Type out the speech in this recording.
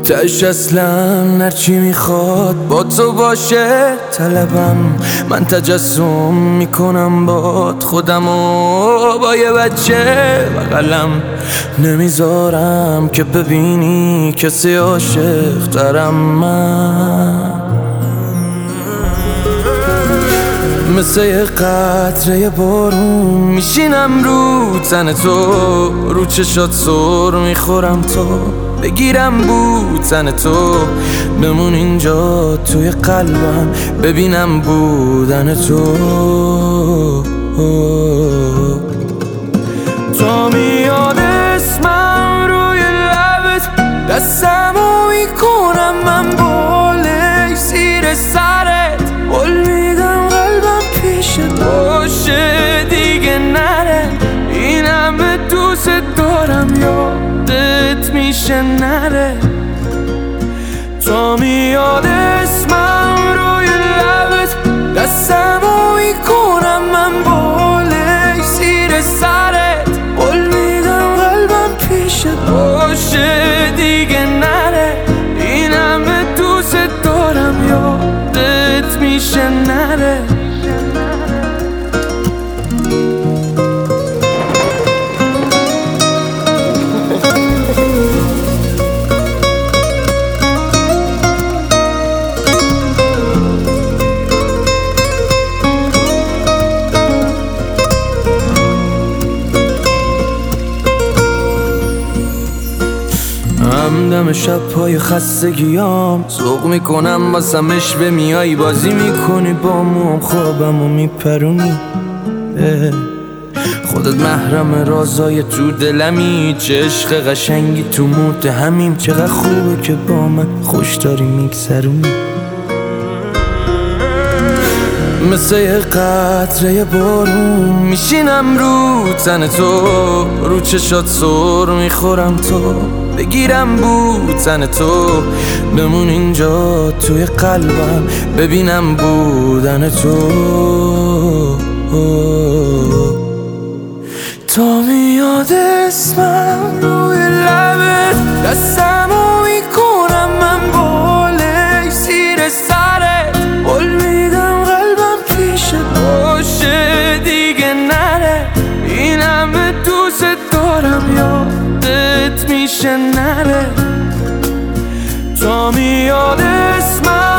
تش اصلا هرچی میخواد با تو باشه طلبم. من تجسم میکنم باد خودمو با یه بچه بغلم. نمیذارم که ببینی کسی عاشق ترم. من مثل یه قطره بارون میشینم رو تن تو، رو چشات سر میخورم تو، بگیرم بوتن تو، بمون اینجا توی قلبم ببینم بودن تو. تو میاد اسمم روی لبت، دستمو میکنم من بالای زیر سرت، قول میدم قلبم پیشت باشه دیگه نره. این همه دوست دارم یادت میشه نره. تو میاد اسمم روی لبت، دستمو میکنم من بالای زیر سرت، قول میدم قلبم پیشت باشه دیگه نره. این همه دوست دارم یادت میشه نره. همدم شب‌های خستگیام ذوق میکنم واسمش به میای بازی میکنی با موام، خوابمو میپرونی. خودت محرم رازای تو دلمی، چه عشق قشنگی تو متهمیم. چقدر خوبه که با من خوش داری میگذرونی. مثل یه قطره بارون میشینم رو تن تو، رو چشات سر میخورم تو، بگیرم بوتن تو، بمون اینجا توی قلبم ببینم بودن تو. تو میاد اسمم روی لبت، دستمو میکنم من بالای زیر سرت، قول میدم قلبم پیشت باشه دیگه نره. این همه دوست دارم یادت میشه نره. تو میاد اسمم